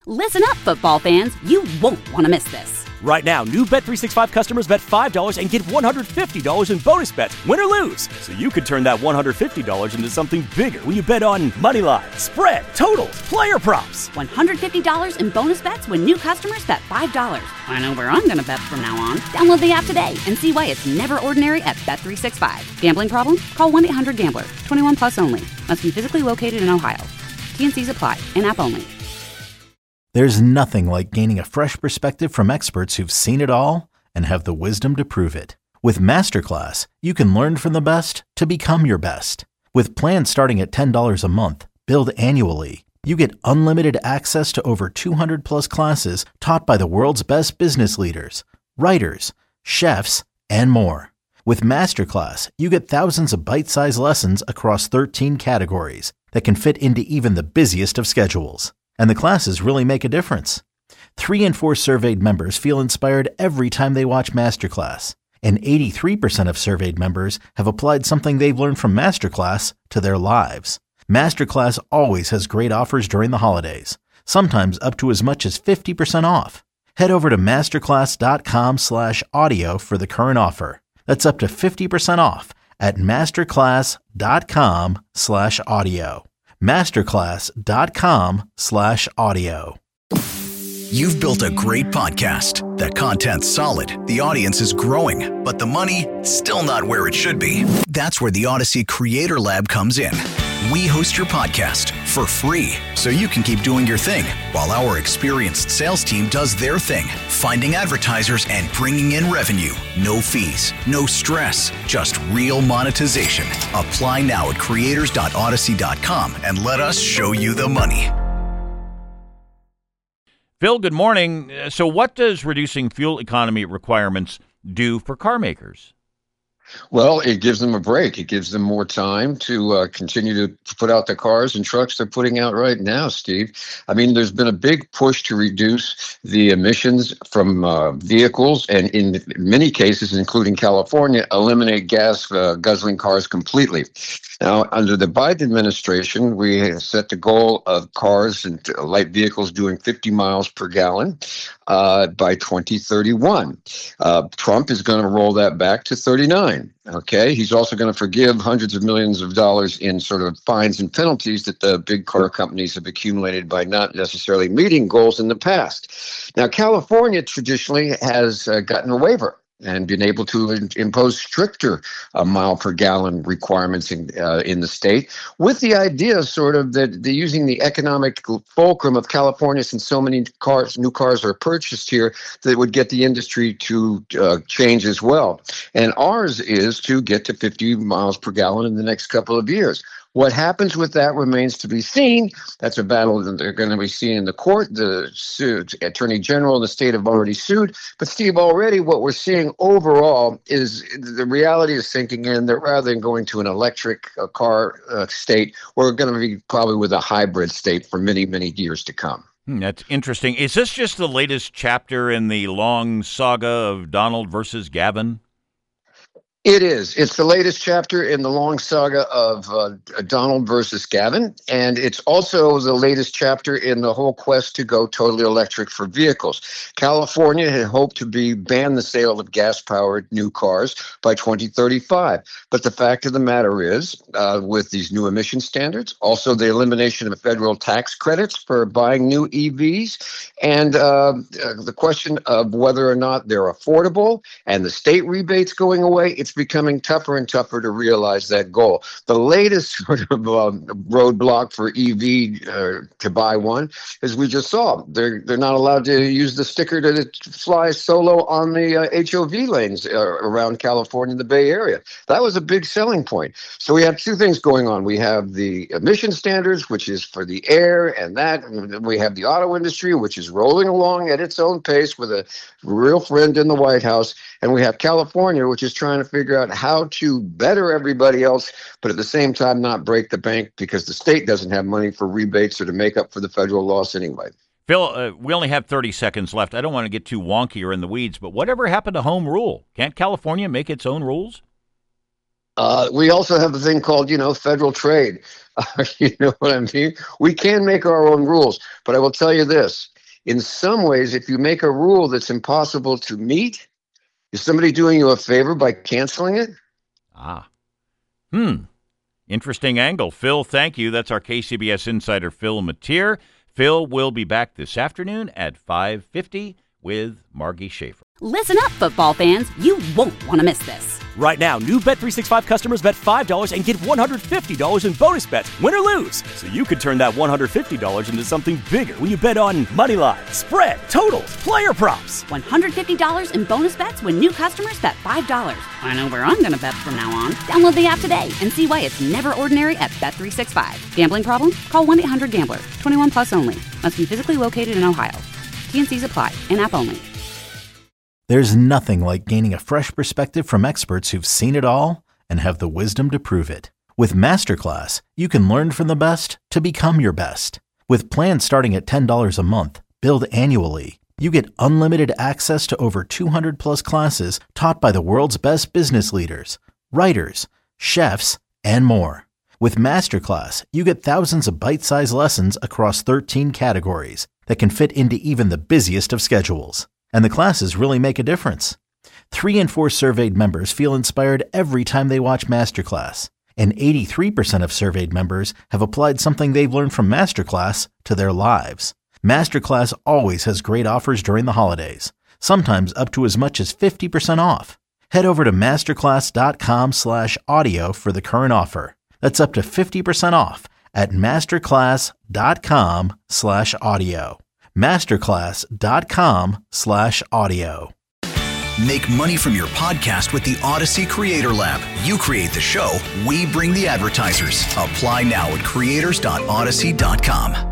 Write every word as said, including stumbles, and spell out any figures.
Listen up, football fans. You won't want to miss this. Right now, new Bet three sixty-five customers bet five dollars and get one hundred fifty dollars in bonus bets, win or lose. So you could turn that one hundred fifty dollars into something bigger when you bet on money line, spread, totals, player props. one hundred fifty dollars in bonus bets when new customers bet five dollars. I know where I'm going to bet from now on. Download the app today and see why it's never ordinary at Bet three sixty-five. Gambling problem? Call one eight hundred gambler. twenty-one plus only. Must be physically located in Ohio. T N Cs apply. In-app only. There's nothing like gaining a fresh perspective from experts who've seen it all and have the wisdom to prove it. With Masterclass, you can learn from the best to become your best. With plans starting at ten dollars a month, billed annually, you get unlimited access to over two hundred plus classes taught by the world's best business leaders, writers, chefs, and more. With Masterclass, you get thousands of bite-sized lessons across thirteen categories that can fit into even the busiest of schedules. And the classes really make a difference. Three in four surveyed members feel inspired every time they watch Masterclass. And eighty-three percent of surveyed members have applied something they've learned from Masterclass to their lives. Masterclass always has great offers during the holidays, sometimes up to as much as fifty percent off. Head over to masterclass.com slash audio for the current offer. That's up to fifty percent off at masterclass.com slash audio. masterclass.com slash audio. You've built a great podcast. The content's solid, the audience is growing, but the money, still not where it should be. That's where the Odyssey Creator Lab comes in. We host your podcast for free, so you can keep doing your thing, while our experienced sales team does their thing, finding advertisers and bringing in revenue. No fees, no stress, just real monetization. Apply now at creators dot odyssey dot com and let us show you the money. Phil, good morning. So what does reducing fuel economy requirements do for car makers? Well, it gives them a break. It gives them more time to uh, continue to put out the cars and trucks they're putting out right now, Steve. I mean, there's been a big push to reduce the emissions from uh, vehicles, and in many cases, including California, eliminate gas uh, guzzling cars completely. Now, under the Biden administration, we have set the goal of cars and light vehicles doing fifty miles per gallon uh, by twenty thirty-one. Uh, Trump is going to roll that back to thirty-nine. Okay, he's also going to forgive hundreds of millions of dollars in sort of fines and penalties that the big car companies have accumulated by not necessarily meeting goals in the past. Now, California traditionally has uh, gotten a waiver and been able to in, impose stricter uh, mile per gallon requirements in, uh, in the state, with the idea sort of that they're using the economic fulcrum of California, since so many cars, new cars are purchased here, that would get the industry to uh, change as well. And ours is to get to fifty miles per gallon in the next couple of years. What happens with that remains to be seen. That's a battle that they're going to be seeing in the court. The suit, Attorney General and the state have already sued. But, Steve, already what we're seeing overall is the reality is sinking in that rather than going to an electric uh, car uh, state, we're going to be probably with a hybrid state for many, many years to come. Hmm, that's interesting. Is this just the latest chapter in the long saga of Donald versus Gavin? It is. It's the latest chapter in the long saga of uh, Donald versus Gavin, and it's also the latest chapter in the whole quest to go totally electric for vehicles. California had hoped to be ban the sale of gas-powered new cars by twenty thirty-five, but the fact of the matter is, uh, with these new emission standards, also the elimination of federal tax credits for buying new E Vs, and uh, the question of whether or not they're affordable, and the state rebates going away, it's becoming tougher and tougher to realize that goal. The latest sort of um, roadblock for E V uh, to buy one, as we just saw, they're they're not allowed to use the sticker to fly solo on the uh, H O V lanes uh, around California and the Bay Area. That was a big selling point. So we have two things going on. We have the emission standards, which is for the air, and that we have the auto industry, which is rolling along at its own pace with a real friend in the White House. And we have California, which is trying to figure out how to better everybody else, but at the same time not break the bank because the state doesn't have money for rebates or to make up for the federal loss anyway. Phil, uh, we only have thirty seconds left. I don't want to get too wonky or in the weeds, but whatever happened to home rule? Can't California make its own rules? Uh, we also have a thing called, you know, federal trade. You know what I mean? We can make our own rules, but I will tell you this. In some ways, if you make a rule that's impossible to meet, is somebody doing you a favor by canceling it? Ah. Hmm. Interesting angle. Phil, thank you. That's our K C B S insider, Phil Matier. Phil will be back this afternoon at five fifty with Margie Schaefer. Listen up, football fans. You won't want to miss this. Right now, new Bet three sixty-five customers bet five dollars and get one hundred fifty dollars in bonus bets, win or lose. So you could turn that one hundred fifty dollars into something bigger when you bet on money line, spread, totals, player props. one hundred fifty dollars in bonus bets when new customers bet five dollars. I know where I'm going to bet from now on. Download the app today and see why it's never ordinary at Bet three sixty-five. Gambling problem? Call one eight hundred gambler. twenty-one plus only. Must be physically located in Ohio. T N Cs apply. In-app only. There's nothing like gaining a fresh perspective from experts who've seen it all and have the wisdom to prove it. With Masterclass, you can learn from the best to become your best. With plans starting at ten dollars a month, billed annually, you get unlimited access to over two hundred plus classes taught by the world's best business leaders, writers, chefs, and more. With Masterclass, you get thousands of bite-sized lessons across thirteen categories that can fit into even the busiest of schedules. And the classes really make a difference. Three in four surveyed members feel inspired every time they watch Masterclass. And eighty-three percent of surveyed members have applied something they've learned from Masterclass to their lives. Masterclass always has great offers during the holidays, sometimes up to as much as fifty percent off. Head over to masterclass.com slash audio for the current offer. That's up to fifty percent off at masterclass.com slash audio. Masterclass.com slash audio. Make money from your podcast with the Odyssey Creator Lab. You create the show, we bring the advertisers. Apply now at creators dot odyssey dot com.